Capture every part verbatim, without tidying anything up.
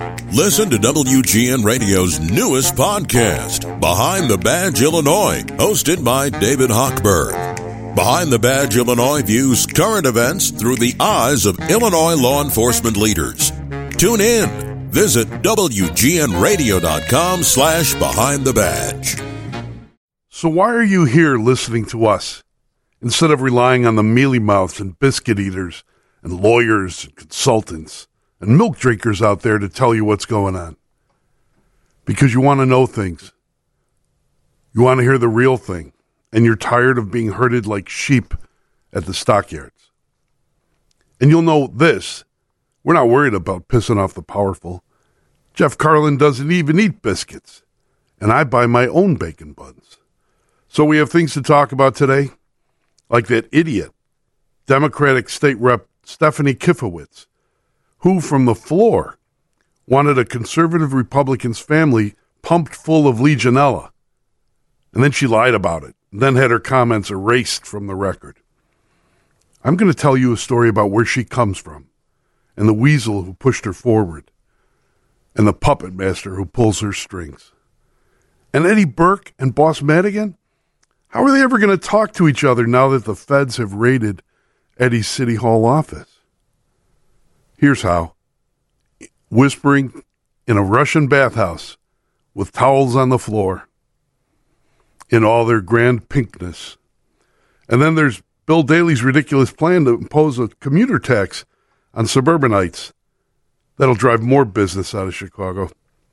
Listen to W G N Radio's newest podcast, Behind the Badge Illinois, hosted by David Hochberg. Behind the Badge Illinois views current events through the eyes of Illinois law enforcement leaders. Tune in. Visit W G N radio dot com slash behind the badge. So why are you here listening to us instead of relying on the mealy mouths and biscuit eaters and lawyers and consultants and milk drinkers out there to tell you what's going on? Because you want to know things. You want to hear the real thing. And you're tired of being herded like sheep at the stockyards. And you'll know this. We're not worried about pissing off the powerful. Jeff Carlin doesn't even eat biscuits. And I buy my own bacon buns. So we have things to talk about today. Like that idiot, Democratic State Rep Stephanie Kifowitz, who from the floor wanted a conservative Republican's family pumped full of Legionella. And then she lied about it, and then had her comments erased from the record. I'm going to tell you a story about where she comes from, and the weasel who pushed her forward, and the puppet master who pulls her strings. And Eddie Burke and Boss Madigan? How are they ever going to talk to each other now that the feds have raided Eddie's City Hall office? Here's how. Whispering in a Russian bathhouse with towels on the floor in all their grand pinkness. And then there's Bill Daley's ridiculous plan to impose a commuter tax on suburbanites that'll drive more business out of Chicago.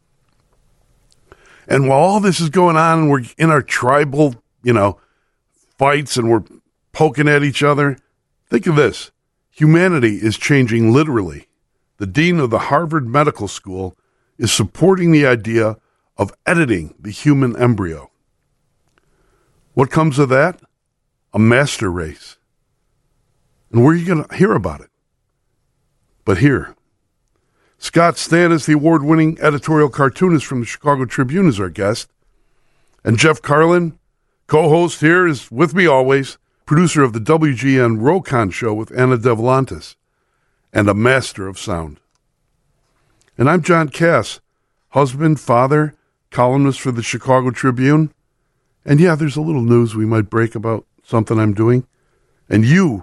And while all this is going on and we're in our tribal, you know, fights and we're poking at each other, think of this. Humanity is changing literally. The dean of the Harvard Medical School is supporting the idea of editing the human embryo. What comes of that? A master race. And where are you going to hear about it? But here, Scott Stannis, the award-winning editorial cartoonist from the Chicago Tribune, is our guest. And Jeff Carlin, co-host here, is with me always, producer of the W G N Rokon Show with Anna Devlantis, and a master of sound. And I'm John Cass, husband, father, columnist for the Chicago Tribune. And yeah, there's a little news we might break about something I'm doing. And you,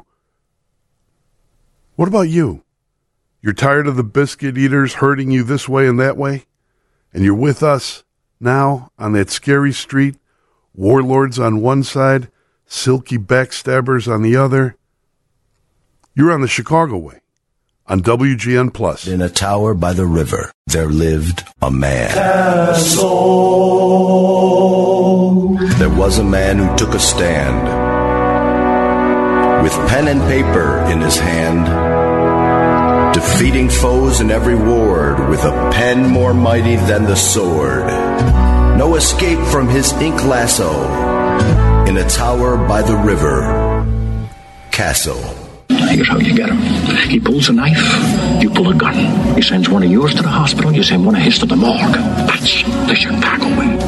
what about you? You're tired of the biscuit eaters hurting you this way and that way? And you're with us now on that scary street, warlords on one side, silky backstabbers on the other. You're on the Chicago way, on W G N Plus. In a tower by the river, there lived a man. Castle. There was a man who took a stand, with pen and paper in his hand, defeating foes in every ward, with a pen more mighty than the sword. No escape from his ink lasso. In a tower by the river, Castle. Here's how you get him. He pulls a knife, you pull a gun. He sends one of yours to the hospital, you send one of his to the morgue. That's the Chicago way.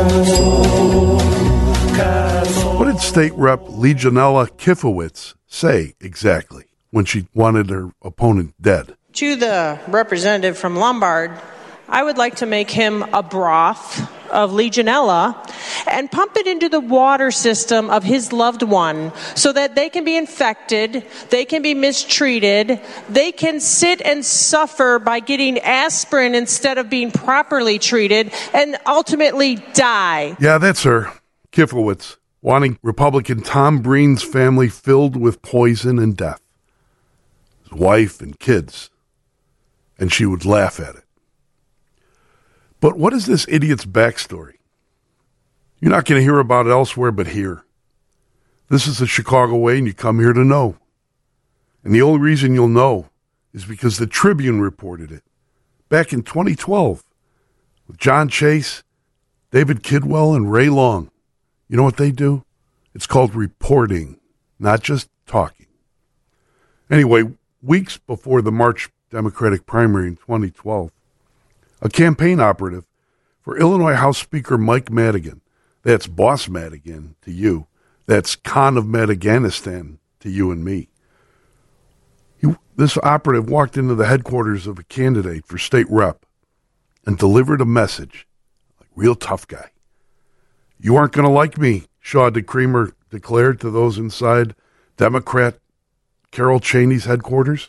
What did State Rep Legionella Kifowitz say exactly when she wanted her opponent dead? To the representative from Lombard, I would like to make him a broth of Legionella and pump it into the water system of his loved one so that they can be infected, they can be mistreated, they can sit and suffer by getting aspirin instead of being properly treated, and ultimately die. Yeah, that's her, Kifowitz, wanting Republican Tom Breen's family filled with poison and death. His wife and kids. And she would laugh at it. But what is this idiot's backstory? You're not going to hear about it elsewhere but here. This is the Chicago way, and you come here to know. And the only reason you'll know is because the Tribune reported it back in twenty twelve with John Chase, David Kidwell, and Ray Long. You know what they do? It's called reporting, not just talking. Anyway, weeks before the March Democratic primary in twenty twelve, a campaign operative for Illinois House Speaker Mike Madigan, that's Boss Madigan to you, that's Khan of Madaganistan to you and me. He, this operative walked into the headquarters of a candidate for state rep and delivered a message. Like, real tough guy. You aren't going to like me, Shaw DeCreamer declared to those inside Democrat Carol Cheney's headquarters.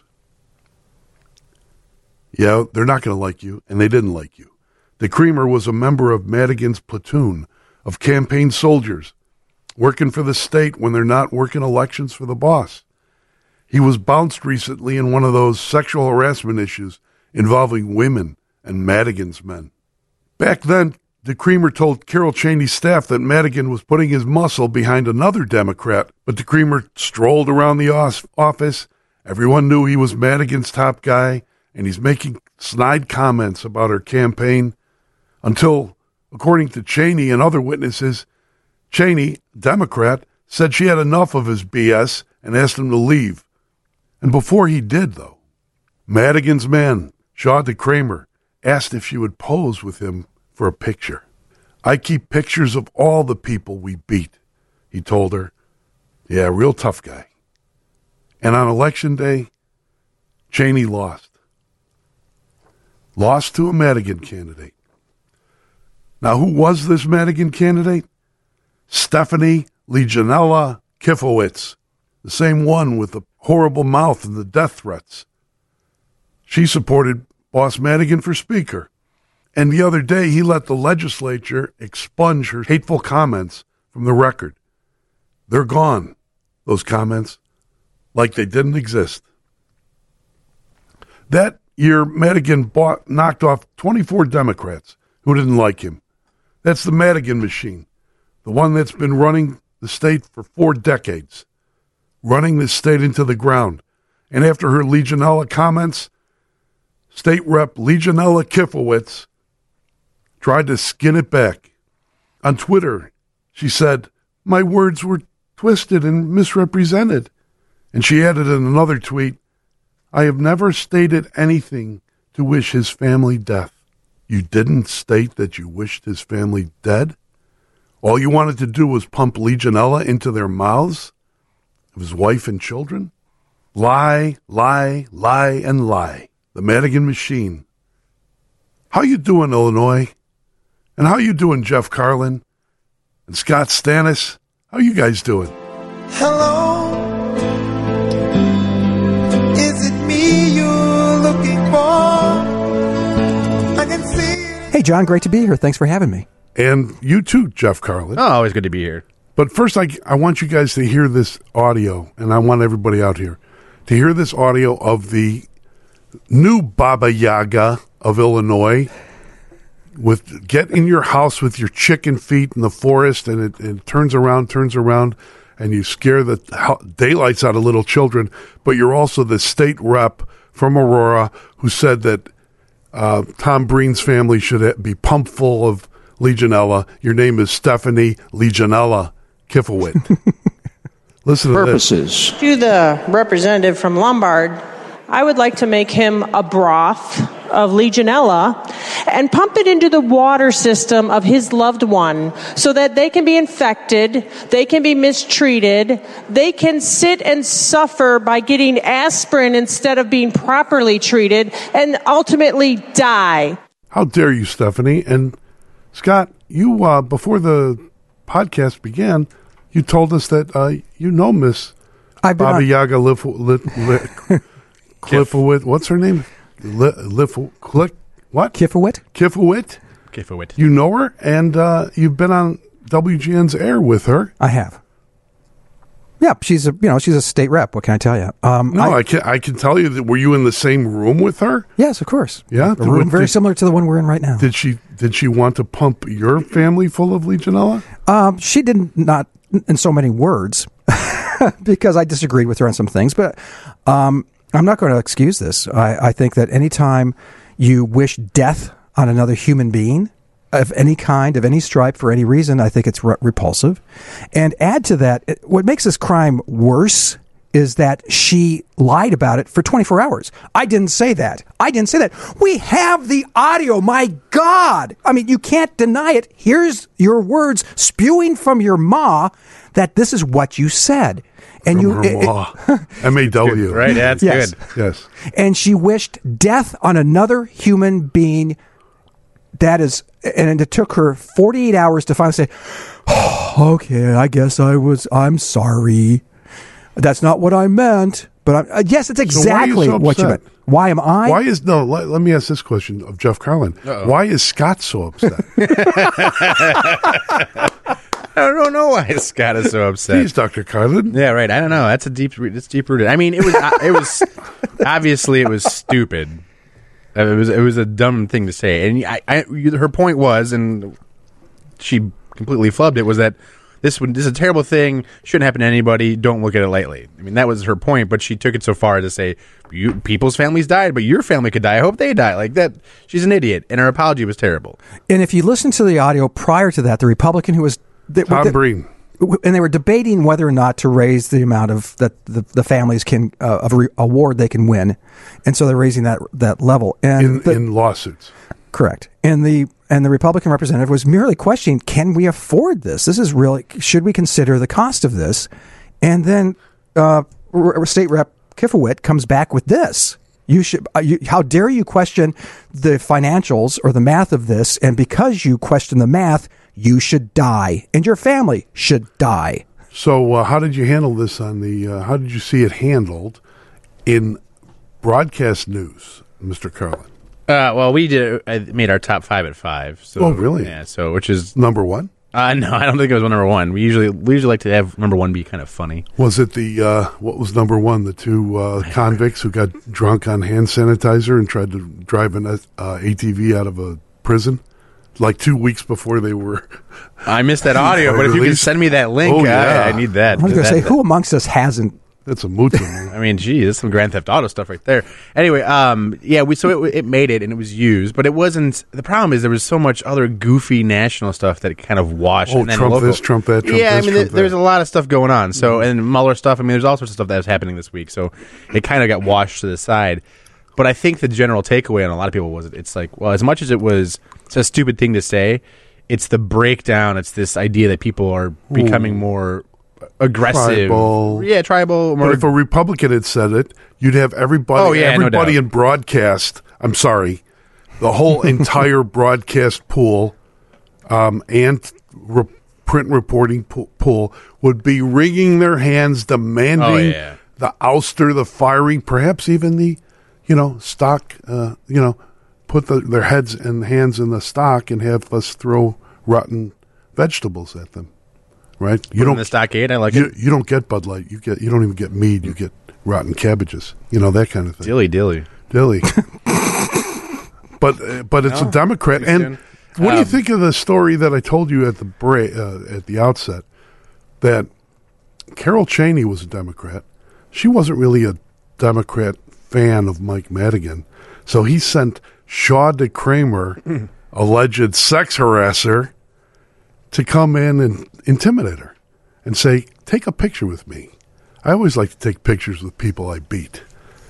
Yeah, they're not going to like you, and they didn't like you. DeCreamer was a member of Madigan's platoon of campaign soldiers working for the state when they're not working elections for the boss. He was bounced recently in one of those sexual harassment issues involving women and Madigan's men. Back then, DeCreamer told Carol Cheney's staff that Madigan was putting his muscle behind another Democrat, but DeCreamer strolled around the office. Everyone knew he was Madigan's top guy, and he's making snide comments about her campaign until, according to Cheney and other witnesses, Cheney, Democrat, said she had enough of his B S and asked him to leave. And before he did, though, Madigan's man, Shaw DeCreamer, asked if she would pose with him for a picture. I keep pictures of all the people we beat, he told her. Yeah, real tough guy. And on election day, Cheney lost. Lost to a Madigan candidate. Now, who was this Madigan candidate? Stephanie Legionella Kifowitz, the same one with the horrible mouth and the death threats. She supported Boss Madigan for Speaker. And the other day, he let the legislature expunge her hateful comments from the record. They're gone, those comments, like they didn't exist. That year, Madigan bought, knocked off twenty-four Democrats who didn't like him. That's the Madigan machine, the one that's been running the state for four decades, running the state into the ground. And after her Legionella comments, State Rep Legionella Kifowitz tried to skin it back. On Twitter, she said, "My words were twisted and misrepresented." And she added in another tweet, "I have never stated anything to wish his family death." You didn't state that you wished his family dead? All you wanted to do was pump Legionella into their mouths of his wife and children? Lie, lie, lie, and lie. The Madigan machine. How you doing, Illinois? And how you doing, Jeff Carlin? And Scott Stannis? How you guys doing? Hello? Is it me you're looking for? I can see it. Hey, John, great to be here. Thanks for having me. And you too, Jeff Carlin. Oh, always good to be here. But first, I, I want you guys to hear this audio, and I want everybody out here to hear this audio of the new Baba Yaga of Illinois. With get in your house with your chicken feet in the forest, and it, it turns around, turns around, and you scare the daylights out of little children. But you're also the state rep from Aurora who said that uh, Tom Breen's family should be pumped full of Legionella. Your name is Stephanie Legionella Kifowitz. Listen to Purposes. this. To the representative from Lombard, I would like to make him a broth of Legionella and pump it into the water system of his loved one so that they can be infected, they can be mistreated, they can sit and suffer by getting aspirin instead of being properly treated, and ultimately die. How dare you, Stephanie? And Scott, you, uh, before the podcast began, you told us that uh, you know Miss Baba on- Yaga Lif- Lif- Lif- Cliffowit. What's her name? Li- Lif- Click. What? Kifowit? Kifowit. Kifowit. You know her, and uh, you've been on W G N's air with her. I have. Yeah, she's a you know she's a state rep. What can I tell you? Um, no, I, I can I can tell you that. Were you in the same room with her? Yes, of course. Yeah, a room very similar to the one we're in right now. Did she Did she want to pump your family full of Legionella? Um, she did not in so many words because I disagreed with her on some things, but um, I'm not going to excuse this. I, I think that anytime you wish death on another human being of any kind, of any stripe, for any reason, I think it's re- repulsive. And add to that, it, what makes this crime worse is that she lied about it for twenty-four hours. I didn't say that. I didn't say that. We have the audio. My God. I mean, you can't deny it. Here's your words spewing from your ma that this is what you said. And from you, her it, ma. M A W. Right, that's yes. good. Yes. And she wished death on another human being that is, and it took her forty-eight hours to finally say, oh, okay, I guess I was, I'm sorry. That's not what I meant. But I'm, uh, yes, it's exactly so what you meant. Why am I? Why is, no, let, let me ask this question of Jeff Carlin. Uh-oh. Why is Scott so upset? I don't know why Scott is so upset. He's Doctor Carlin. Yeah, right. I don't know. That's a deep, it's deep rooted. I mean, it was, it was, obviously it was stupid. It was, it was a dumb thing to say. And I, I, her point was, and she completely flubbed it, was that This would, this is a terrible thing. Shouldn't happen to anybody. Don't look at it lightly. I mean, that was her point, but she took it so far as to say, you, people's families died, but your family could die. I hope they die. Like that. She's an idiot, and her apology was terrible. And if you listen to the audio prior to that, the Republican who was... The, Tom the, Breen. And they were debating whether or not to raise the amount of that the, the families can uh, of a re- award they can win, and so they're raising that that level and in, the, in lawsuits. Correct. And the and the Republican representative was merely questioning, can we afford this? This is really, should we consider the cost of this? And then uh, R- State Rep Kifowit comes back with this. You should. Uh, you, how dare you question the financials or the math of this? And because you question the math, you should die, and your family should die. So, uh, how did you handle this on the? Uh, how did you see it handled in broadcast news, Mister Carlin? Uh, well, we did. I made our top five at five. So, oh, really? Yeah. So, which is number one? Uh, no, I don't think it was number one. We usually we usually like to have number one be kind of funny. Was it the uh, what was number one? The two uh, convicts who got drunk on hand sanitizer and tried to drive an uh, A T V out of a prison, like two weeks before they were. I missed that audio, but if you can send me that link, oh, yeah. I, I need that. I was going to say, that, who amongst us hasn't? That's a moot. I mean, gee, that's some Grand Theft Auto stuff right there. Anyway, um, yeah, we so it, it made it and it was used, but it wasn't. The problem is there was so much other goofy national stuff that it kind of washed. Oh, and then Trump local. this, Trump that, Trump yeah, this, I mean, Trump there, there's that. a lot of stuff going on. So, mm-hmm. and Mueller stuff. I mean, there's all sorts of stuff that was happening this week. So, it kind of got washed to the side. But I think the general takeaway on a lot of people was it's like, well, as much as it was it's a stupid thing to say, it's the breakdown. It's this idea that people are becoming Ooh. more aggressive. Tribal. Yeah, tribal. More but if a Republican had said it, you'd have everybody, oh, yeah, everybody no in broadcast, I'm sorry, the whole entire broadcast pool um, and re- print reporting po- pool would be wringing their hands, demanding oh, yeah. the ouster, the firing, perhaps even the, you know, stock, uh, you know, put the, their heads and hands in the stock and have us throw rotten vegetables at them. Right? You Put don't in the stockade. I like you, it. You don't get Bud Light. You get. You don't even get mead. You get rotten cabbages. You know, that kind of thing. Dilly dilly. Dilly. but uh, but it's no, a Democrat. And what um, do you think of the story that I told you at the bra- uh, at the outset that Carol Cheney was a Democrat? She wasn't really a Democrat fan of Mike Madigan, so he sent Shaw DeCramer, mm. alleged sex harasser, to come in and intimidate her and say, take a picture with me. I always like to take pictures with people I beat.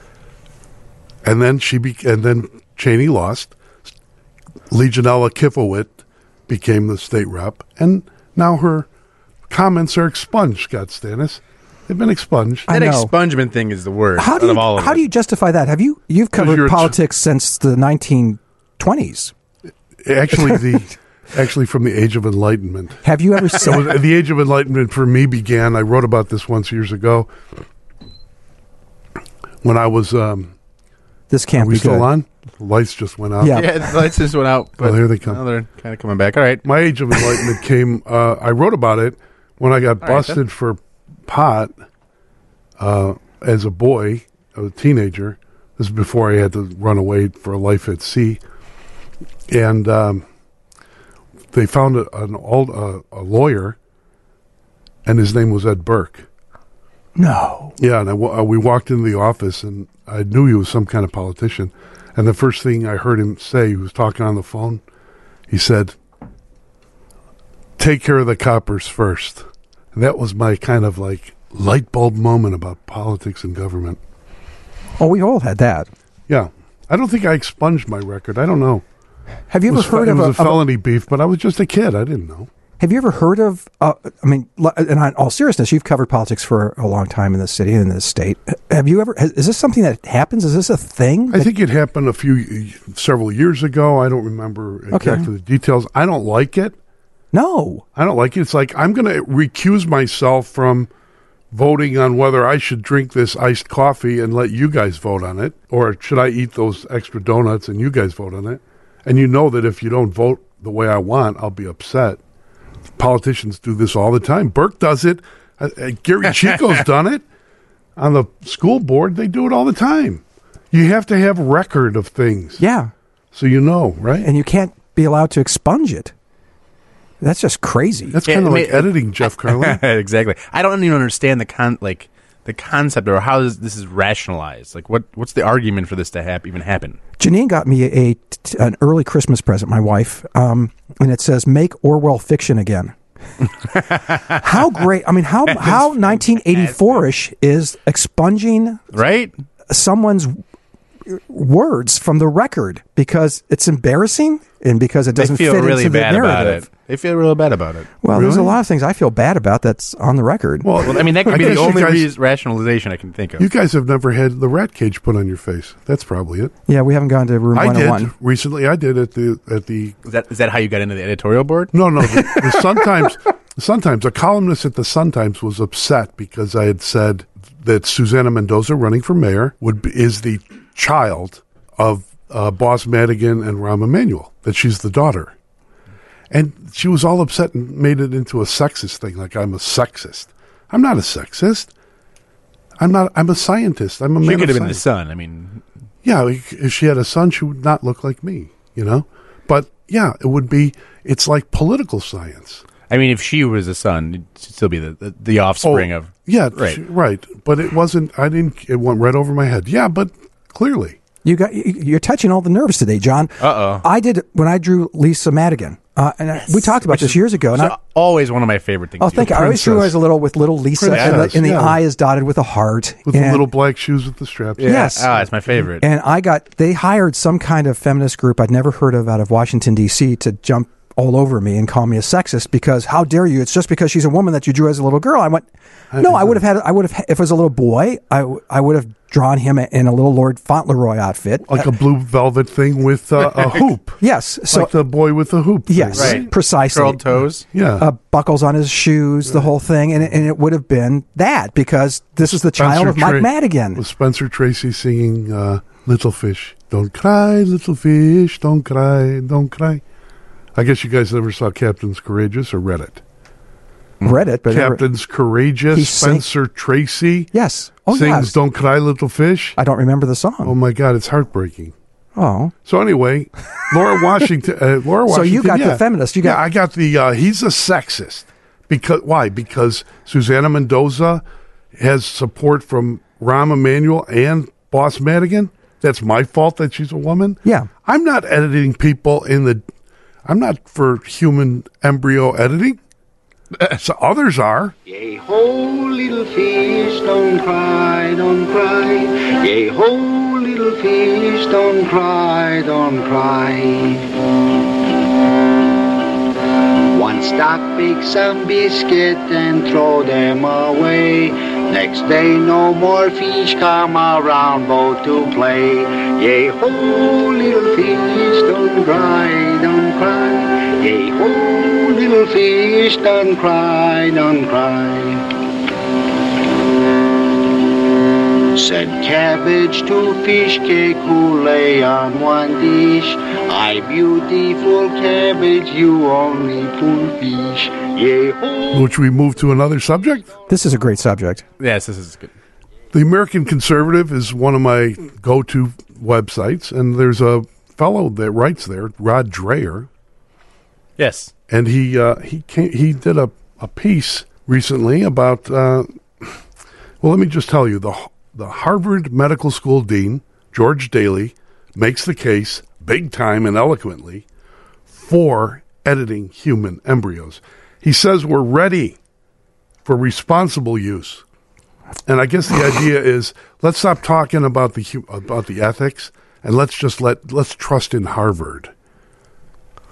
And then she be- and then Cheney lost. Legionella Kifowit became the state rep, and now her comments are expunged, Scott Stannis. They've been expunged. That expungement thing is the worst how do out you, of all of How it. do you justify that? Have you you've covered politics t- since the nineteen twenties? Actually, the actually from the Age of Enlightenment. Have you ever seen so the Age of Enlightenment for me began? I wrote about this once years ago when I was. Um, this can't are we be still good. on? The lights just went out. Yeah, yeah the lights just went out. But oh, here they come. Now they're kind of coming back. All right. My Age of Enlightenment came. Uh, I wrote about it when I got All busted right, for pot uh, as a boy, a teenager. This is before I had to run away for a life at sea, and um, they found a, an old uh, a lawyer, and his name was Ed Burke. No. Yeah, and I, uh, we walked into the office, and I knew he was some kind of politician. And the first thing I heard him say, he was talking on the phone, he said, take care of the coppers first. And that was my kind of like light bulb moment about politics and government. Oh, we all had that. Yeah. I don't think I expunged my record. I don't know. Have you ever was, heard it of was a, a felony a, beef, but I was just a kid. I didn't know. Have you ever heard of, uh, I mean, l- and in all seriousness, you've covered politics for a long time in this city and in this state. Have you ever, has, is this something that happens? Is this a thing? I think it happened a few, several years ago. I don't remember exactly Okay. the details. I don't like it. No. I don't like it. It's like I'm going to recuse myself from voting on whether I should drink this iced coffee and let you guys vote on it, or should I eat those extra donuts and you guys vote on it? And you know that if you don't vote the way I want, I'll be upset. Politicians do this all the time. Burke does it. Uh, uh, Gary Chico's done it. On the school board, they do it all the time. You have to have record of things. Yeah. So you know, right? And you can't be allowed to expunge it. That's just crazy. That's Yeah, kind of I like mean, editing, Jeff Carlin. Exactly. I don't even understand the con like the concept or how this, this is rationalized. Like, what what's the argument for this to hap- even happen? Janine got me a, a an early Christmas present, my wife, um, and it says "Make Orwell fiction again." How great! I mean, how how nineteen eighty-four-ish is expunging Right? someone's words from the record because it's embarrassing and because it doesn't they feel fit really into bad the about narrative. it. They feel real bad about it. Well, there's a Really? lot of things I feel bad about that's on the record. Well, Well, I mean, that could I be guess the you only guys- reas- rationalization I can think of. You guys have never had the rat cage put on your face. That's probably it. yeah, we haven't gone to room I one oh one. did recently. I did at the at the Is that is that how you got into the editorial board? no no the, the Sun Times. The Sun Times. A columnist at the Sun Times was upset because I had said that Susanna Mendoza, running for mayor, would be, is the child of uh, Boss Madigan and Rahm Emanuel. That she's the daughter, and she was all upset and made it into a sexist thing. Like I'm a sexist. I'm not a sexist. I'm not. I'm a scientist. I'm a She man could of have been the science. son. I mean, Yeah, if she had a son, she would not look like me, you know? But yeah, it would be, it's like political science. I mean, if she was a son, it'd still be the the, the offspring Oh, of. Yeah, Right. she- right. But it wasn't, I didn't, it went right over my head. Yeah, but clearly. You got you- you're touching all the nerves today, John. Uh-oh. I did when I drew Lisa Madigan, uh, and I, we talked about this years ago. And It's I, always one of my favorite things. oh, to thank do. you. I always drew her as a little with little Lisa, and the, Princess, and the yeah. eye is dotted with a heart. With and, the little black shoes with the straps. Yeah. Yes. Ah, it's my favorite. And I got they hired some kind of feminist group I'd never heard of out of Washington D C to jump all over me and call me a sexist because how dare you? It's just because she's a woman that you drew as a little girl. I went, no, I would have had. I would have if it was a little boy. I w- I would have drawn him in a little Lord Fauntleroy outfit. Like a blue velvet thing with uh, a hoop. Yes. So like the boy with the hoop. thing, yes, right? precisely. Curled toes. Yeah. Uh, buckles on his shoes, the whole thing, and it, and it would have been that because this is the child Spencer of Mike Tra- Madigan. With Spencer Tracy singing uh, Little Fish. Don't cry, little fish, don't cry, don't cry. I guess you guys never saw Captain's Courageous or read it. Read it, but never- Captain's Courageous, He sang- Spencer Tracy yes, oh sings yes. Don't Cry, Little Fish. I don't remember the Oh song. my God, it's heartbreaking. Oh, So anyway, Laura Washington. Uh, Laura So Washington. you got the yeah. feminist, you got- yeah, I got the. Uh, he's a sexist because why? Because Susanna Mendoza has support from Rahm Emanuel and Boss Madigan. That's my fault that she's a woman. Yeah. I'm not editing people in the. I'm not for human embryo editing. So others are. Yea, ho, little fish, don't cry, don't cry. Yea, ho, little fish, don't cry, don't cry. One stock bake some biscuit and throw them away. Next day no more fish come around boat to play. Yea, ho, little fish, don't cry, don't cry. Yea, ho, little fish, don't cry, don't cry. Said cabbage to fish cake who lay on one dish. I beautiful cabbage, you only poor fish. Yea, ho. Which we move to another subject. this is a great subject. Yes, this is good. The American Conservative is one of my go-to websites, and there's a fellow that writes there, Rod Dreher, Yes. and he uh, he came, he did a, a piece recently about. Uh, well, let me just tell you the the Harvard Medical School dean George Daly makes the case big time and eloquently for editing human embryos. He says we're ready for responsible use. And I guess the idea is let's stop talking about the hu- about the ethics and let's just let let's trust in Harvard.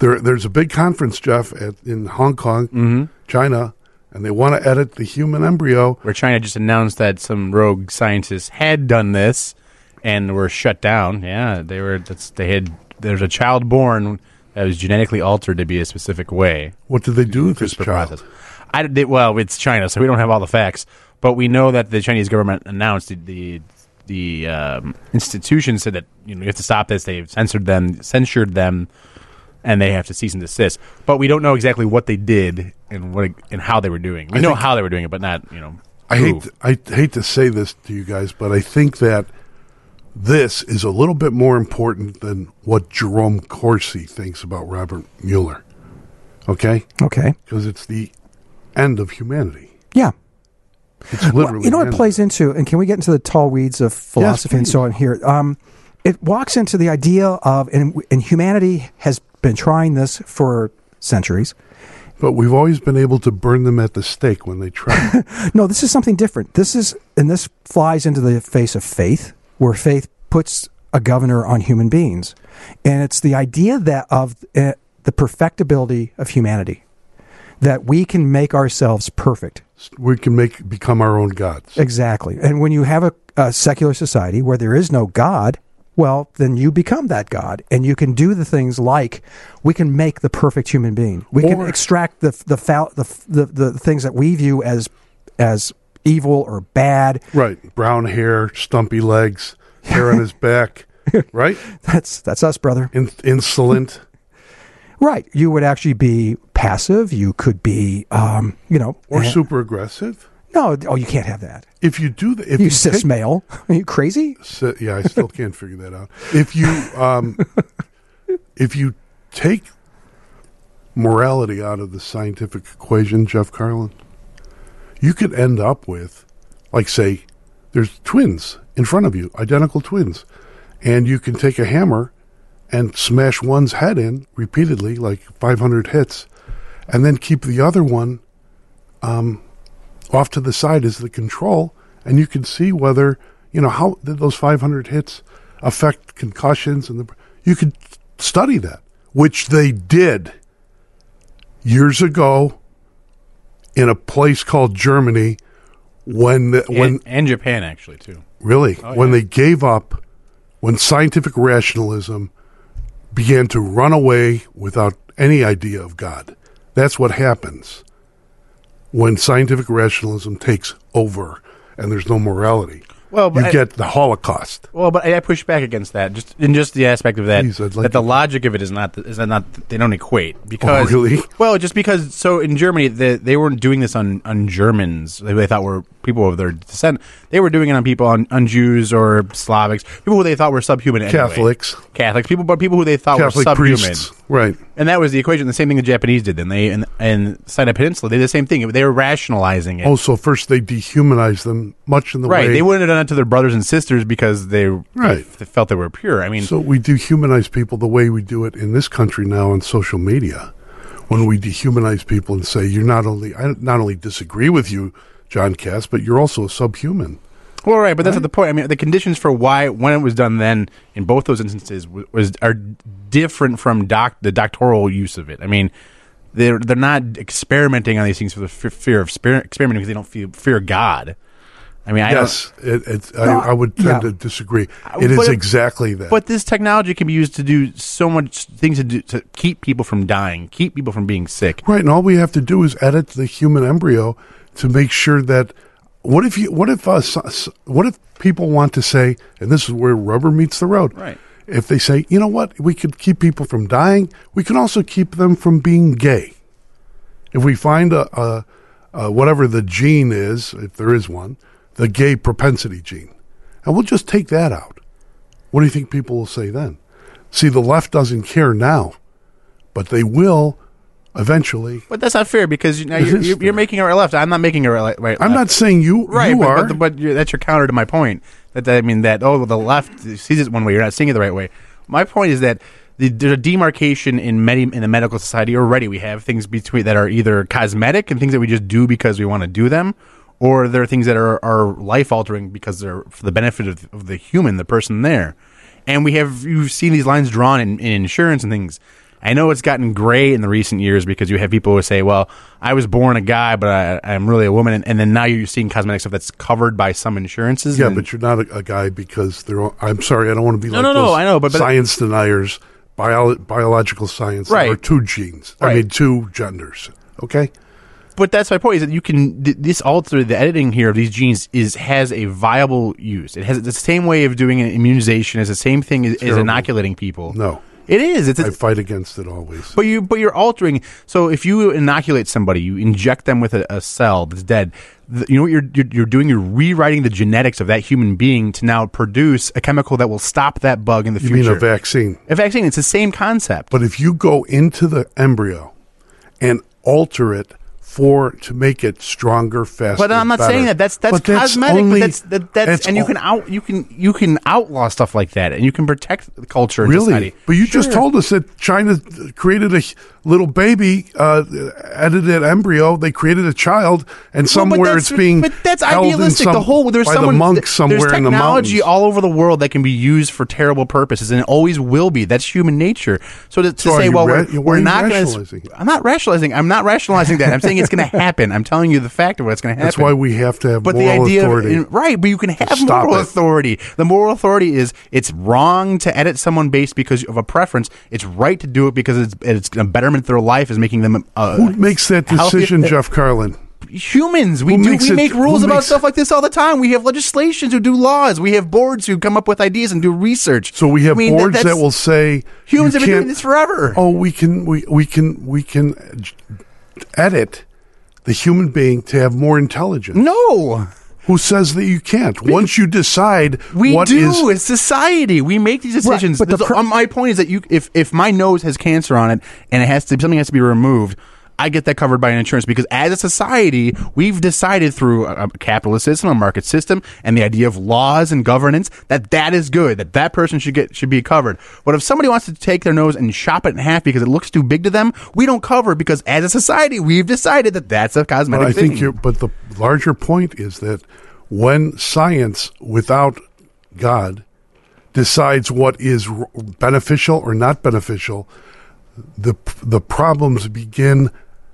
There, there's a big conference, Jeff, at, in Hong Kong, mm-hmm. China, and they want to edit the human embryo. Where China just announced that some rogue scientists had done this and were shut down. Yeah, they were. That's, they had. There's a child born that was genetically altered to be a specific way. What did they do with this CRISPR child? process. I, they, well, it's China, so we don't have all the facts. But we know that the Chinese government announced the the, the um, institution said that you know you have to stop this. They've censored them, censured them, and they have to cease and desist. But we don't know exactly what they did and what and how they were doing. We I know think, how they were doing it, but not you know. I who. hate to, I hate to say this to you guys, but I think that this is a little bit more important than what Jerome Corsi thinks about Robert Mueller. Okay? Okay. Because it's the end of humanity. Yeah. It's literally Well, you know what the it plays into, and can we get into the tall weeds of philosophy Yes, and so on here? Um, it walks into the idea of, and, and humanity has been trying this for centuries. But we've always been able to burn them at the stake when they try. No, this is something different. This is, and this flies into the face of faith, where faith puts a governor on human beings. And it's the idea that of uh, the perfectibility of humanity, that we can make ourselves perfect. We can make become our own gods. Exactly. And when you have a, a secular society where there is no God, well, then you become that God, and you can do the things like we can make the perfect human being. We can Or- extract the the, foul, the the the things that we view as as evil or bad. Right. Brown hair, stumpy legs, hair on his back. Right? That's that's us, brother. In, insolent. Right. You would actually be passive. You could be, um, you know, Or eh, super aggressive. No, oh, you can't have that. If you do that, if You you, cis take- male. Are you crazy? si- yeah, I still can't figure that out. If you, um, if you take morality out of the scientific equation, Jeff Carlin, you could end up with, like, say, there's twins in front of you, identical twins, and you can take a hammer and smash one's head in repeatedly, like five hundred hits, and then keep the other one um, off to the side as the control, and you can see whether, you know, how did those five hundred hits affect concussions, and the, you could study that, which they did years ago in a place called Germany when the, when and, and Japan actually too. really Oh, when yeah. they gave up, when scientific rationalism began to run away without any idea of God. That's what happens when scientific rationalism takes over and there's no morality. Well, but you I- get the Holocaust. Well, but I I push back against that, just in just the aspect of that Please, I'd like that the to- logic of it is not is not they don't equate because Oh, really? well, just because so in Germany they they weren't doing this on, on Germans they, they thought were people of their descent. They were doing it on people on, on Jews or Slavics, people who they thought were subhuman. Anyway. Catholics. Catholics, people, but people who they thought Catholic were subhuman. priests. Right. And that was the equation. The same thing the Japanese did. Then they and and Sinai Peninsula they did the same thing. They were rationalizing it. Oh, so first they dehumanized them, much in the Right, way. they wouldn't have done it to their brothers and sisters because they, Right. they felt they were pure. I mean, So we dehumanize people the way we do it in this country now on social media. When we dehumanize people and say, you're not only, I not only disagree with you, John Cass, but you're also a subhuman. well, right, but that's not the point. I mean, the conditions for why when it was done then in both those instances was, was are different from doc, the doctoral use of it. I mean, they're they're not experimenting on these things for the f- fear of sper- experimenting because they don't feel, fear God. I mean, I yes, it, it's, No, I, I would tend yeah. to disagree. don't, It is but- exactly that. But this technology can be used to do so much things to do to keep people from dying, keep people from being sick. Right, and all we have to do is edit the human embryo to make sure that. What if you? What if? Uh, s- s- what if people want to say, and this is where rubber meets the road. Right. If they say, you know what, we could keep people from dying. We can also keep them from being gay. If we find a, a, a whatever the gene is, if there is one, the gay propensity gene, and we'll just take that out. What do you think people will say then? See, the left doesn't care now, but they will eventually. But that's not fair because you, now It you're, is you're, you're fair. making a right left. I'm not making a right. right I'm left. not saying you, right, you but, are. but, but you're, that's your counter to my point. That I mean that oh the left sees it one way, you're not seeing it the right way. My point is that the, there's a demarcation in many in the medical society already. We have things between that are either cosmetic and things that we just do because we want to do them, or there are things that are, are life altering because they're for the benefit of, of the human, the person there. And we have you've seen these lines drawn in, in insurance and things. I know it's gotten gray in the recent years because you have people who say, well, I was born a guy, but I, I'm really a woman. And, and then now you're seeing cosmetic stuff that's covered by some insurances. Yeah, and, but you're not a, a guy because they're. all- I'm sorry, I don't want to be No, like no, no, those I know, but- but- science deniers, bio, biological science. Right. There are two genes. I Right. mean, two genders. Okay? But that's my point, is that you can, th- this alter, the editing here of these genes is has a viable use. It has the same way of doing an immunization as the same thing as, as Terrible. inoculating people. No. It is. It's, I it's fight against it always. But you, but you're altering. So if you inoculate somebody, you inject them with a, a cell that's dead. The, you know what you're, you're you're doing? You're rewriting the genetics of that human being to now produce a chemical that will stop that bug in the You future. mean a vaccine? A vaccine. It's the same concept. But if you go into the embryo and alter it for to make it stronger, faster, But I'm not better. saying that. That's that's But that's cosmetic. only- but that's that, that's that's and you all- can out you can you can outlaw stuff like that, and you can protect the culture and Really? society. But you just Sure. told us that China created a little baby, uh, edited embryo. They created a child, and Well, but somewhere that's- it's being But that's held in idealistic. some- the whole there's by someone the monks somewhere there's in the technology mountains. all over the world that can be used for terrible purposes, and it always will be. That's human nature. So to, to So are say, you well, ra- we're, why we're are you not going rationalizing? to. I'm not rationalizing. I'm not rationalizing that. I'm saying it's going to happen. I'm telling you the fact of what's going to happen. That's why we have to have But the moral idea, authority. of, right? But you can have stop moral it. authority. The moral authority is it's wrong to edit someone based because of a preference. It's right to do it because it's it's a betterment of their life is making them. Uh, Who makes that healthy- decision, Jeff Carlin? Humans. We Who do. makes We it- make who rules about makes- stuff like this all the time. We have legislations who do laws. We have boards who come up with ideas and do research. So we have I mean, boards that, that's- will say humans you have been doing can't- this forever. Oh, we can we we can we can edit the human being to have more intelligence. No. Who says that you can't? Once you decide We what do. is- It's society. We make these decisions. but the This- pr- uh, my point is that you, if if my nose has cancer on it and it has to something has to be removed, I get that covered by an insurance because as a society, we've decided through a, a capitalist system, a market system, and the idea of laws and governance that that is good. That that person should get should be covered. But if somebody wants to take their nose and chop it in half because it looks too big to them, we don't cover it because as a society, we've decided that that's a But cosmetic I thing. think you're. But the larger point is that when science, without God, decides what is r- beneficial or not beneficial, the the problems begin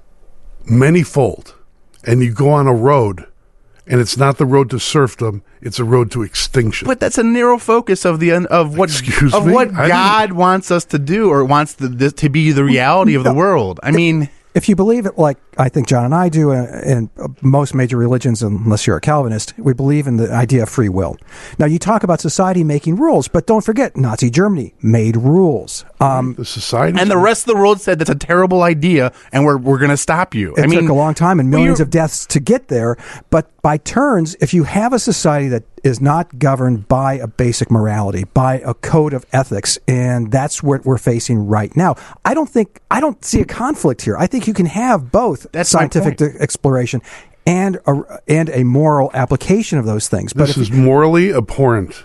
manyfold, and you go on a road, and it's not the road to serfdom; it's a road to extinction. But that's a narrow focus of the of what Excuse of me? what I didn't- God wants us to do, or wants the, this to be the reality of the world. I mean, If you believe it, like I think John and I do, uh, in uh, most major religions, unless you're a Calvinist, we believe in the idea of free will. Now, you talk about society making rules, but don't forget, Nazi Germany made rules. Um, the society and the rest of the world said that's a terrible idea, and we're we're going to stop you. It I mean, took a long time and well, millions you're- of deaths to get there. But by turns, if you have a society that is not governed by a basic morality, by a code of ethics, and that's what we're facing right now, I don't think I don't see a conflict here. I think you can have both That's my scientific point. de- exploration and a, and a moral application of those things. But This if is you- morally abhorrent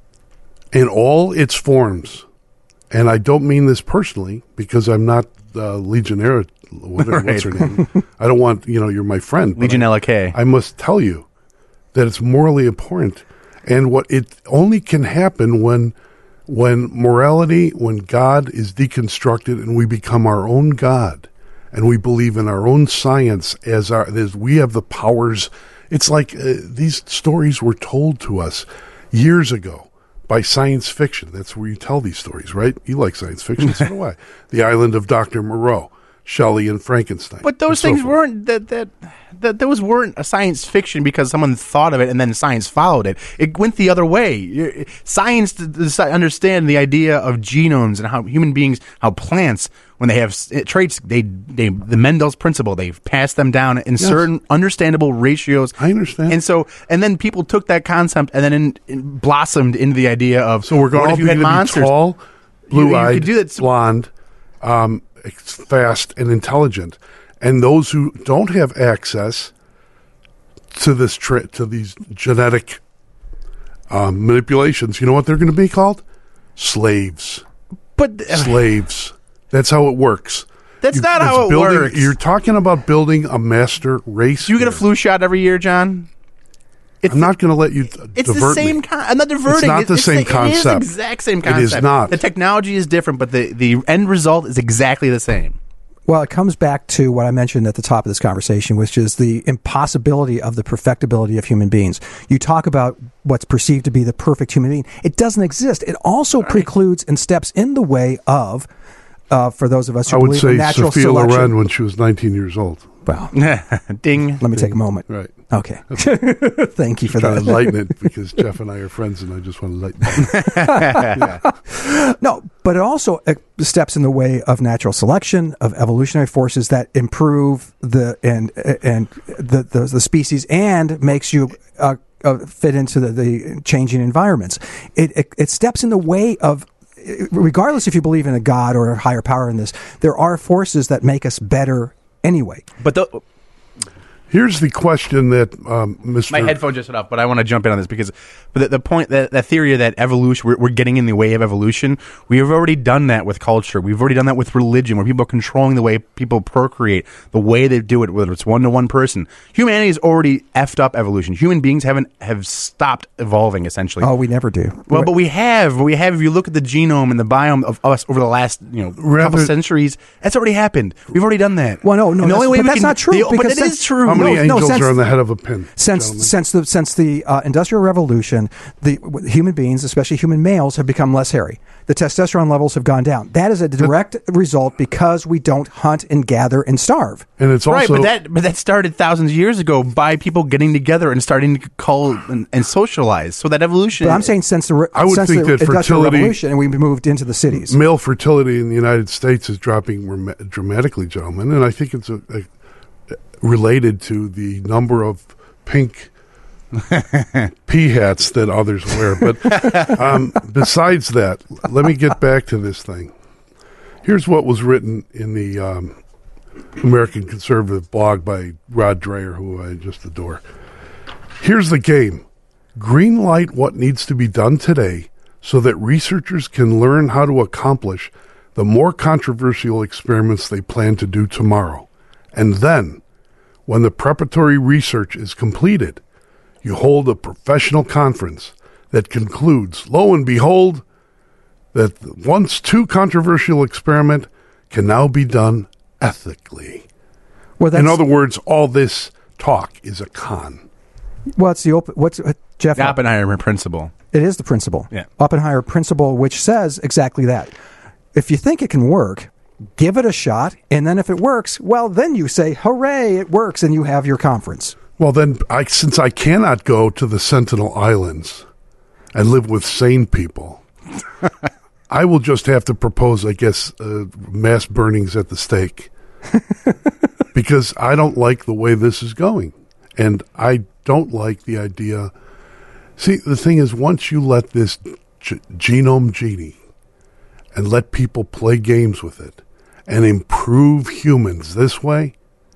in all its forms. And I don't mean this personally because I'm not uh, Legionnaire. Whatever, What's her name? I don't want, you know, you're my friend. but Legionella I, K. I must tell you that it's morally abhorrent. And what it only can happen when when morality, when God is deconstructed and we become our own God and we believe in our own science as our as we have the powers. It's like uh, these stories were told to us years ago by science fiction. That's where you tell these stories, right? You like science fiction, so do I. The Island of Doctor Moreau, Shelley and Frankenstein. But those and so things forth. weren't that, that that those weren't a science fiction because someone thought of it and then science followed it. It went the other way. You- Science to, to understand the idea of genomes and how human beings, how plants, when they have s- traits, they they the Mendel's principle, they've passed them down in Yes. certain understandable ratios. I understand. And so, and then people took that concept and then in, in blossomed into the idea of So we're going what to if you had be monsters? tall, You- you blue-eyed, could do that. blonde, um, ex- fast, and intelligent. And those who don't have access to this tra- to these genetic um, manipulations, you know what they're going to be called? Slaves. But Slaves. That's how it works. That's not it's how it building- works. You're talking about building a master race. Do you get a here. flu shot every year, John? I'm not going to let you d- It's divert the same. me. Con- I'm not diverting. It's not It- the it's same the, concept. It is the exact same concept. It is not. The technology is different, but the, the end result is exactly the same. Well, it comes back to what I mentioned at the top of this conversation, which is the impossibility of the perfectibility of human beings. You talk about what's perceived to be the perfect human being. It doesn't exist. It also right. precludes and steps in the way of, uh, for those of us who I would believe say in natural Sophia selection. Loren when she was nineteen years old. Well, ding. Let me ding. take a moment. Right. Okay. Thank you for Try that. to lighten it because Jeff and I are friends, and I just want to lighten it. yeah. No, but it also uh, steps in the way of natural selection, of evolutionary forces that improve the and and the the, the species, and makes you uh, uh, fit into the, the changing environments. It, it it steps in the way of. Regardless if you believe in a God or a higher power in this, there are forces that make us better anyway. But the, here's the question that um, Mister My headphone just went off, but I want to jump in on this because the, the point, that, that theory that evolution, we're, we're getting in the way of evolution, we have already done that with culture. We've already done that with religion, where people are controlling the way people procreate, the way they do it, whether it's one-to-one person. Humanity has already effed up evolution. Human beings haven't have stopped evolving, essentially. Oh, we never do. Well, but we have. We have. If you look at the genome and the biome of us over the last, you know, Rather, couple centuries, that's already happened. We've already done that. Well, no, no, And the only way but we that's can, not true. The, because but it since, is true. How many no, angels no, since, are on the head of a pin? Since gentlemen? since the since the uh, Industrial Revolution, the w- human beings, especially human males, have become less hairy. The testosterone levels have gone down. That is a direct result because we don't hunt and gather and starve. And it's also right, but that but that started thousands of years ago by people getting together and starting to call and, and socialize. So that evolution. But I'm saying since the re- I would since think the that Industrial fertility- Revolution, and we moved into the cities. male fertility in the United States is dropping rem- dramatically, gentlemen, and I think it's a, a, related to the number of pink pea hats that others wear. But um, besides that, let me get back to this thing. Here's what was written in the um, American Conservative blog by Rod Dreher, who I just adore. Here's the game. Green light what needs to be done today so that researchers can learn how to accomplish the more controversial experiments they plan to do tomorrow. And then, when the preparatory research is completed, you hold a professional conference that concludes, lo and behold, that the once too controversial experiment can now be done ethically. Well, that's, In other words, all this talk is a con. what's the open? What's uh, Jeff? The Oppenheimer principle. It is the principle. Yeah. Oppenheimer principle, which says exactly that. If you think it can work, give it a shot, and then if it works, well, then you say, hooray, it works, and you have your conference. Well, then, I, since I cannot go to the Sentinel Islands and live with sane people, I will just have to propose, I guess, uh, mass burnings at the stake. Because I don't like the way this is going. And I don't like the idea. See, the thing is, once you let this g- genome genie and let people play games with it and improve humans this way,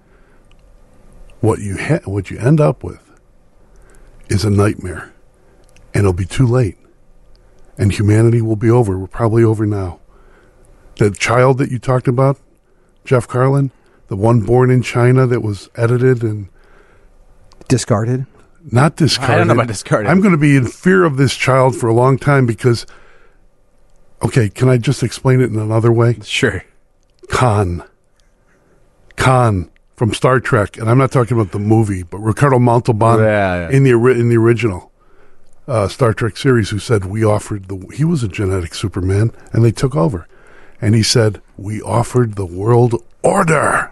what you ha- what you end up with is a nightmare. And it'll be too late. And humanity will be over. We're probably over now. The child that you talked about, Jeff Carlin, the one born in China that was edited and Discarded? not discarded. I don't know about discarded. I'm going to be in fear of this child for a long time because, okay, can I just explain it in another way? Sure. Khan. Khan from Star Trek, and I'm not talking about the movie, but Ricardo Montalban Yeah, yeah. in the ori- in the original uh, Star Trek series, who said we offered the he was a genetic Superman, and they took over, and he said we offered the world order.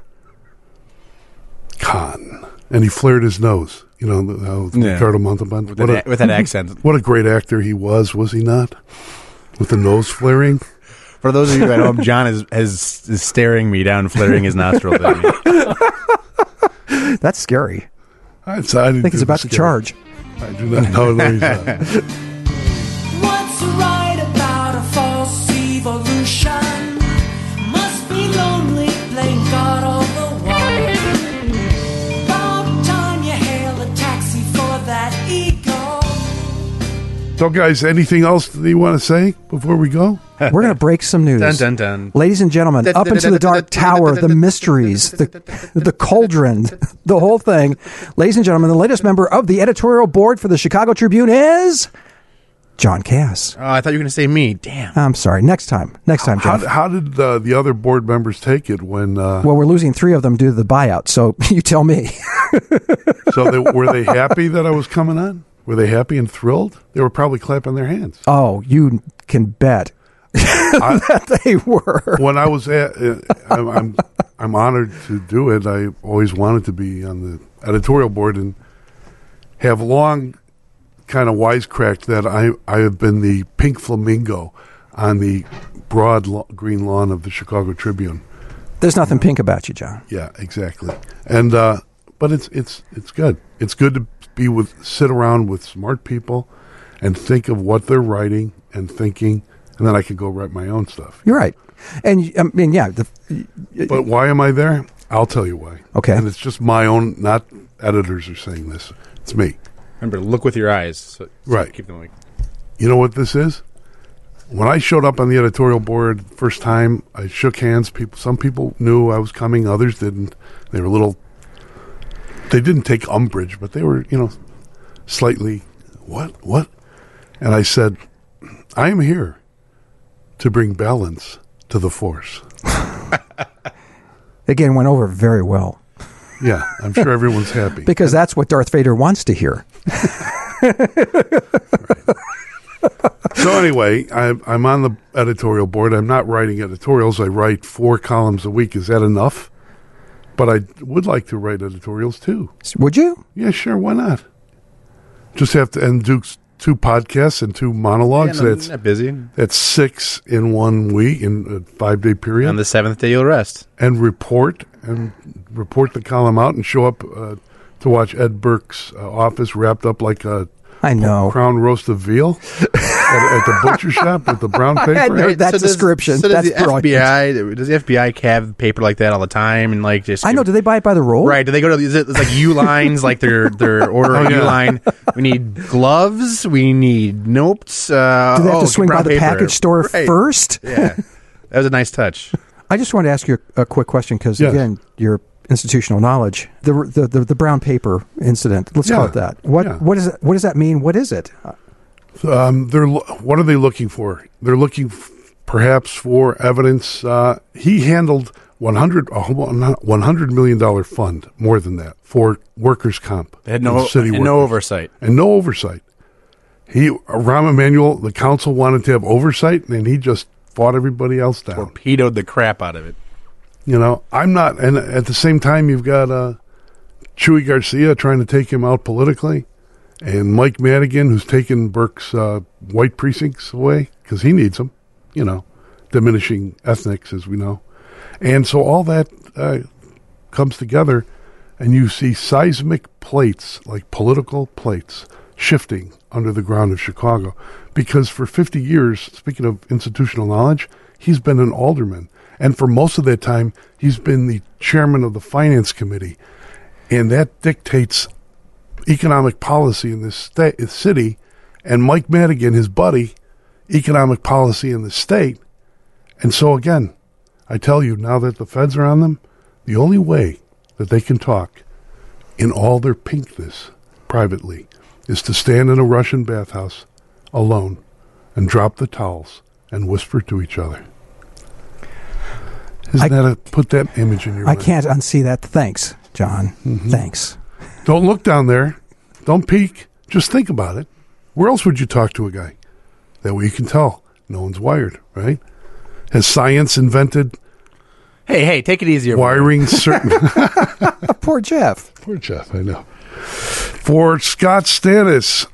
Khan, and he flared his nose. You know the- how Yeah. Ricardo Montalban With what that, a, with that accent. what a great actor he was, was he not? With the nose flaring. For those of you at home, John is, is, is staring me down, flaring his nostrils at me. That's scary. I, so I, I think he's about to charge. I do not know. No, he's not. What's right about a false evolution? Must be lonely playing God all the while. About time you hail a taxi for that ego. So, guys, anything else that you want to say before we go? We're going to break some news. Dun, dun, dun. Ladies and gentlemen, up into the dark tower, the mysteries, the, the cauldron, the whole thing. Ladies and gentlemen, the latest member of the editorial board for the Chicago Tribune is John Cass. Oh, I thought you were going to say me. Damn. I'm sorry. Next time. Next time, How, Jeff. how did uh, the other board members take it when... Uh, Well, we're losing three of them due to the buyout, so you tell me. so they, were they happy that I was coming on? Were they happy and thrilled? They were probably clapping their hands. Oh, you can bet I, that they were. When I was at... Uh, I'm, I'm, I'm honored to do it. I always wanted to be on the editorial board and have long... kind of wisecracked that I, I have been the pink flamingo on the broad lo- green lawn of the Chicago Tribune. There's nothing pink about you, John. Yeah, exactly. And uh, but it's it's it's good. It's good to be with sit around with smart people and think of what they're writing and thinking, and then I can go write my own stuff. You're right. And I mean, yeah. The, But why am I there? I'll tell you why. Okay. And it's just my own. Not editors are saying this. It's me. Remember, look with your eyes. So, so Right. Keep them like. You know what this is? When I showed up on the editorial board first time, I shook hands. People, some people knew I was coming, others didn't. They were a little. They didn't take umbrage, but they were, you know, slightly. What? What? And I said, I am here to bring balance to the force. Again, went over very well. Yeah, I'm sure everyone's happy. Because that's what Darth Vader wants to hear. So anyway, I, I'm on the editorial board. I'm not writing editorials. I write four columns a week. Is that enough? But I would like to write editorials too. Would you? Yeah, sure. Why not? Just have to and do s- two podcasts and two monologues. Yeah, no, that's not busy. That's six in one week in a five day period. On the seventh day, you'll rest. And report and report the column out and show up uh, to watch Ed Burke's uh, office wrapped up like a I know. crown roast of veal at, at the butcher shop with the brown paper. I know that So does- description. So does That's the F B I? brilliant. Does the F B I have paper like that all the time and like just? I know. Do they buy it by the roll? Right? Do they go to? Is it it's like U lines? Like they're they're ordering Oh, yeah. U line. We need gloves. We need notes. Uh, Do they have oh, to swing by brown the paper. package store Right. first? Yeah, that was a nice touch. I just wanted to ask you a, a quick question because, Yes. again, your institutional knowledge, the, the the the brown paper incident. Let's call Yeah. it that. What Yeah. what is it? What does that mean? What is it? Um, they're lo- what are they looking for? They're looking f- perhaps for evidence. Uh, he handled one hundred a one hundred million dollar fund, more than that, for workers' comp. They had and no city and no workers. oversight. and no oversight. He Rahm Emanuel, the council wanted to have oversight, and he just fought everybody else down. Torpedoed the crap out of it. You know, I'm not, and at the same time, you've got uh, Chuy Garcia trying to take him out politically, and Mike Madigan, who's taken Burke's uh, white precincts away because he needs them. You know, diminishing ethnics, as we know, and so all that uh, comes together, and you see seismic plates, like political plates, shifting under the ground of Chicago, because for fifty years, speaking of institutional knowledge, he's been an alderman. And for most of that time, he's been the chairman of the finance committee. And that dictates economic policy in this sta- city. And Mike Madigan, his buddy, economic policy in the state. And so, again, I tell you, now that the feds are on them, the only way that they can talk in all their pinkness privately is to stand in a Russian bathhouse alone and drop the towels and whisper to each other. Isn't I- that a, put that image in your I mind? can't unsee that. Thanks, John. Mm-hmm. Thanks. Don't look down there. Don't peek. Just think about it. Where else would you talk to a guy? That way you can tell. No one's wired, right? Has science invented Hey, hey, take it easier. wiring certain... Poor Jeff. Poor Jeff, I know. For Scott Stannis,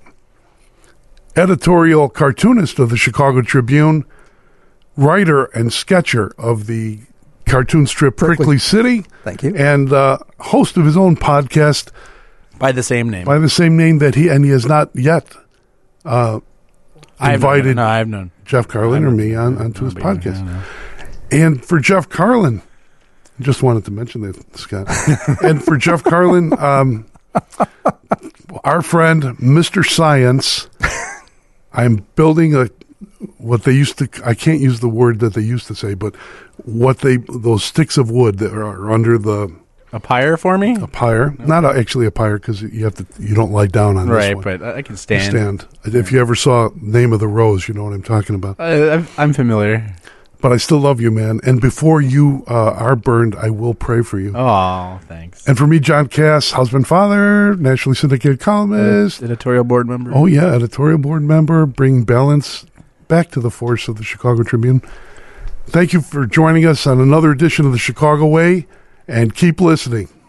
editorial cartoonist of the Chicago Tribune, writer and sketcher of the cartoon strip Prickly, Prickly. City. Thank you. And uh, host of his own podcast By the same name. by the same name that he, and he has not yet uh, I've invited known. No, I've known. Jeff Carlin or me on onto his podcast. And for Jeff Carlin, just wanted to mention that, Scott. And for Jeff Carlin, um, our friend, Mister Science, I'm building a what they used to. I can't use the word that they used to say, but what they those sticks of wood that are under the a pyre for me. A pyre, okay. Not a, actually a pyre because you have to. You don't lie down on right, this one. but I can stand. You stand. If you ever saw Name of the Rose, you know what I'm talking about. Uh, I'm familiar. But I still love you, man. And before you uh, are burned, I will pray for you. Oh, thanks. And for me, John Cass, husband, father, nationally syndicated columnist. Uh, editorial board member. Oh, yeah, editorial board member. Bring balance back to the force of the Chicago Tribune. Thank you for joining us on another edition of the Chicago Way, and keep listening.